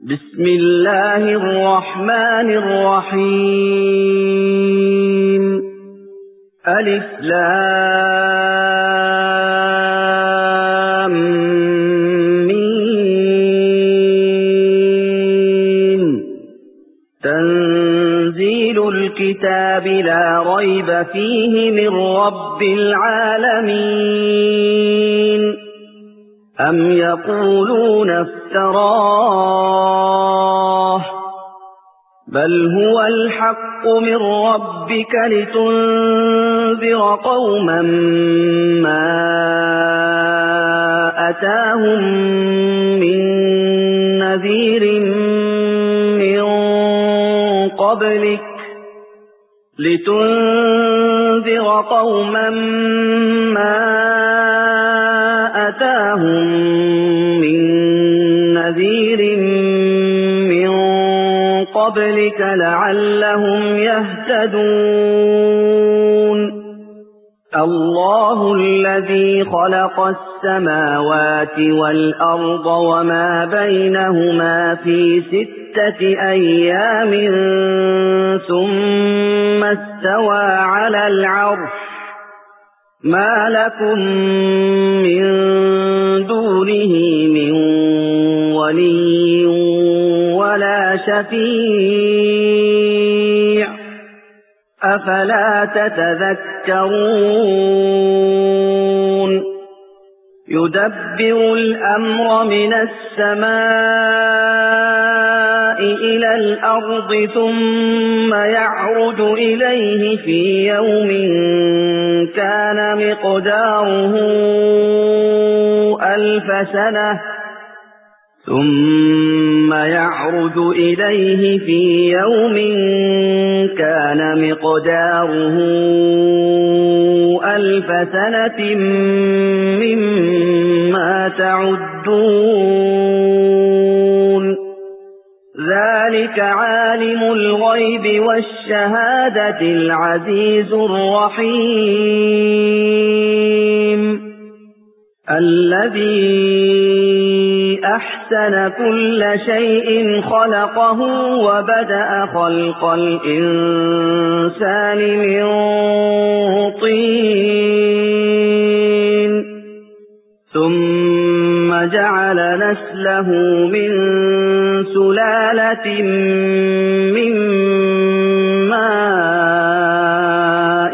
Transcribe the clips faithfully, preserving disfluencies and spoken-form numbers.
بسم الله الرحمن الرحيم ألف لام ميم تنزيل الكتاب لا ريب فيه من رب العالمين أم يقولون افتراه بل هو الحق من ربك لتنذر قوما ما أتاهم من نذير من قبلك لتنذر قوما ما أتاهم من نذير من قبلك لعلهم يهتدون الله الذي خلق السماوات والأرض وما بينهما في ستة أيام ثم استوى على العرش ما لكم من دونه من ولي ولا شفيع أفلا تتذكرون يدبر الأمر من السماء إلى الأرض ثم يعرج إليه في يوم كان مقداره ألف سنة ثم يعرج إليه في يوم كان مقداره ألف سنة مما تعدون ذلك عالم الغيب والشهادة العزيز الرحيم الذي أحسن كل شيء خلقه وبدأ خلق الإنسان من طين ثم جعل نسله من سلالة من ماء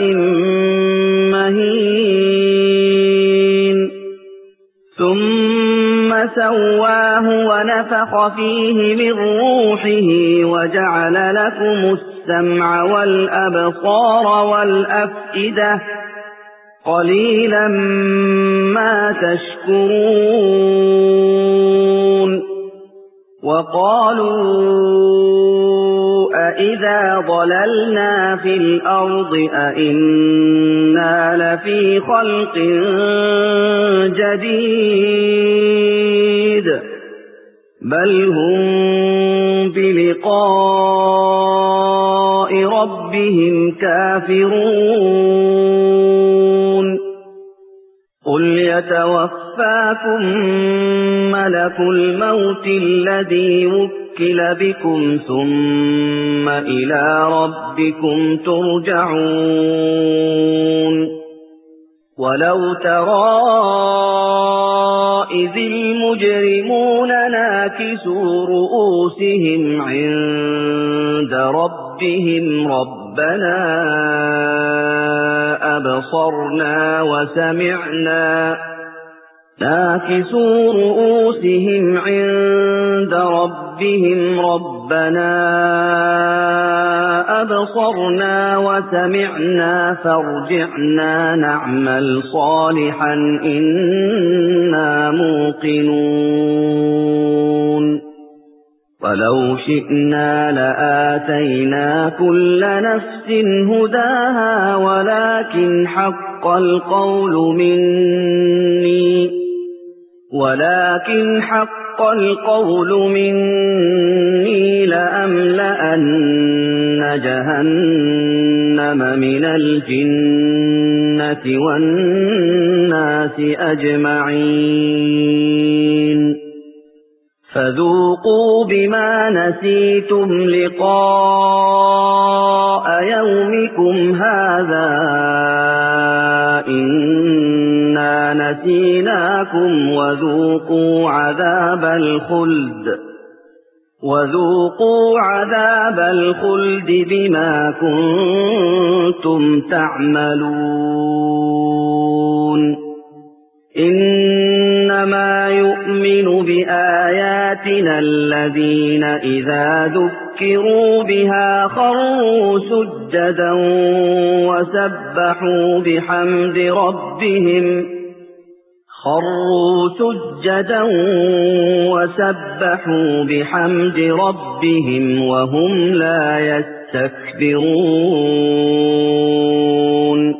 مهين ثم سواه ونفخ فيه من روحه وجعل لكم السمع والأبصار والأفئدة قليلا ما تشكرون وقالوا أإذا ضللنا في الأرض أإنا لفي خلق جديد بل هم بلقاء ربهم كافرون قل يتوفاكم ملك الموت الذي وكل بكم ثم إلى ربكم ترجعون ولو ترى إذ المجرمون ناكسوا رؤوسهم عند ربهم ربنا أبصرنا وسمعنا ناكسوا رؤوسهم عند ربهم ربنا أبصرنا وسمعنا فارجعنا نعمل صالحا إنا موقنون ولو شئنا لآتينا كل نفس هداها ولكن حق القول مني ولكن حق القول مني لأملأن جهنم من الجنة والناس أجمعين فذوقوا بما نسيتم لقاء يومكم هذا إنا نسيناكم وذوقوا عذاب الخلد وذوقوا عذاب الخلد بما كنتم تعملون إنما يؤمن بآياتنا الذين إذا ذكروا بها خروا سجدا وسبحوا بحمد ربهم خروا سجدا وسبحوا بحمد ربهم وهم لا يستكبرون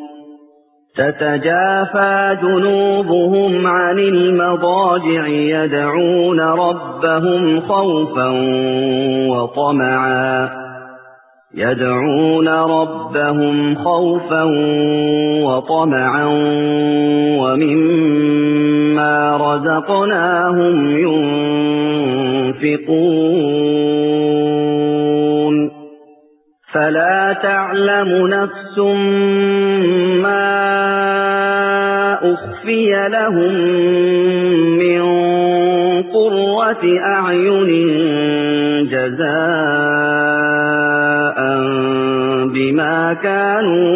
تتجافى جنوبهم عن المضاجع يدعون ربهم خوفا وطمعا يدعون ربهم خوفا وطمعا ومما رزقناهم ينفقون فلا تعلم نفس ما أخفي لهم من قرة أعين جزاء بما كانوا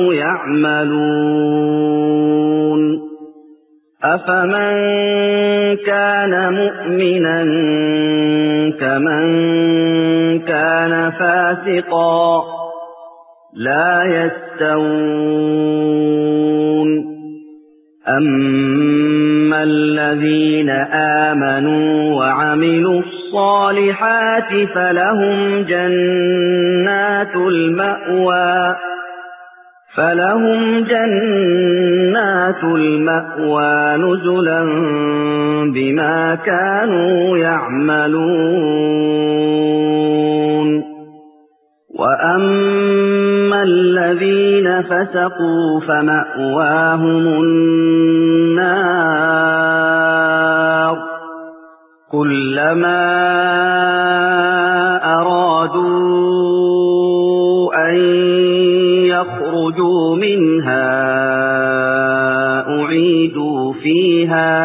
يعملون أفمن كان مؤمنا كمن كان فاسقا لا يستوون أما الذين آمنوا وعملوا الصالحات فلهم جنات المأوى فلهم جنات المأوى نزلا بما كانوا يعملون وأما الذين فسقوا فمأواهم النار كلما أرادوا أن يخرجوا منها أعيدوا فيها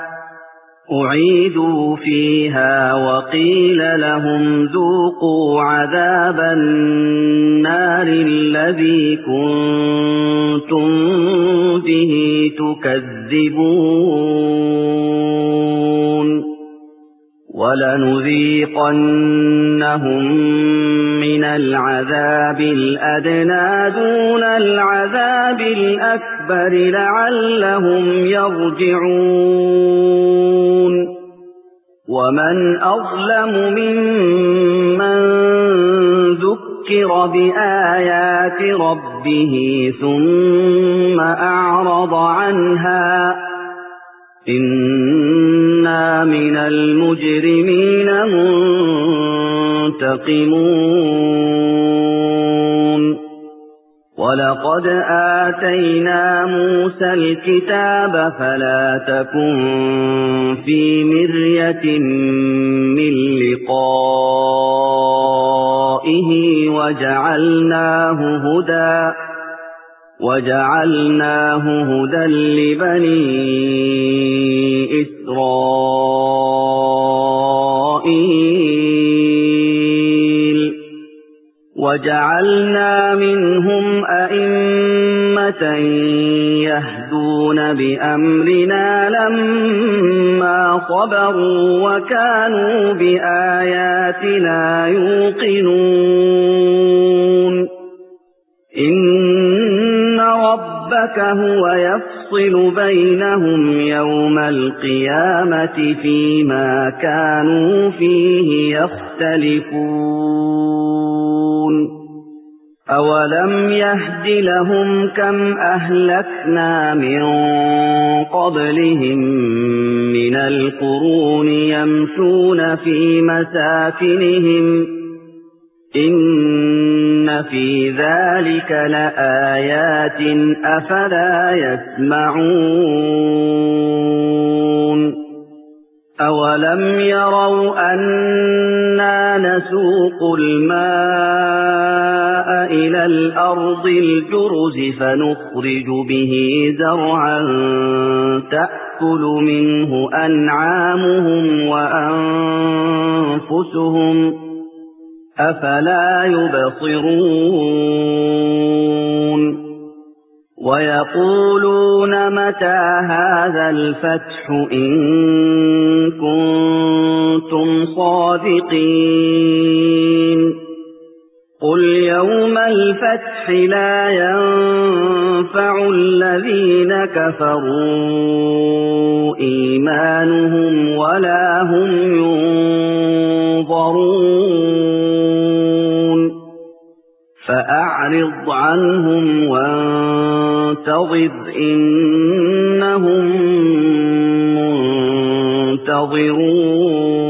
أعيدوا فيها وقيل لهم ذوقوا عذاب النار الذي كنتم به تكذبون ولنذيقنهم من العذاب الأدنى دون العذاب الأكبر لعلهم يرجعون ومن أظلم ممن ذكر بآيات ربه ثم أعرض عنها إنا من المجرمين منتقمون ولقد آتينا موسى الكتاب فلا تكن في مرية من لقائه وجعلناه هدى وجعلناه هدى لبني إسرائيل وجعلنا منهم أئمة يهدون بأمرنا لما صبروا وكانوا بآياتنا يوقنون إن ربك هو يفصل بينهم يوم القيامة فيما كانوا فيه يختلفون أولم يهد لهم كم أهلكنا من قبلهم من القرون يمشون في مساكنهم إن في ذلك لآيات أفلا يسمعون أَوَلَمْ يَرَوْا أَنَّا نَسُوقُ الْمَاءَ إِلَى الْأَرْضِ الْجُرُزِ فَنُخْرِجُ بِهِ زَرْعًا تَأْكُلُ مِنْهُ أَنْعَامُهُمْ وَأَنفُسُهُمْ ۖ أَفَلَا يُبْصِرُونَ وَيَقُولُونَ مَتَى هَذَا الْفَتْحُ إِن كُنتُمْ صَادِقِينَ قُلْ يَوْمَ الْفَتْحِ لَا يَنفَعُ الَّذِينَ كَفَرُوا إِيمَانُهُمْ وَلَا هُمْ يُنظَرُونَ فَأَعْرِضْ عَنْهُمْ وَانتَظِرْ إِنَّهُمْ مُنتَظِرُونَ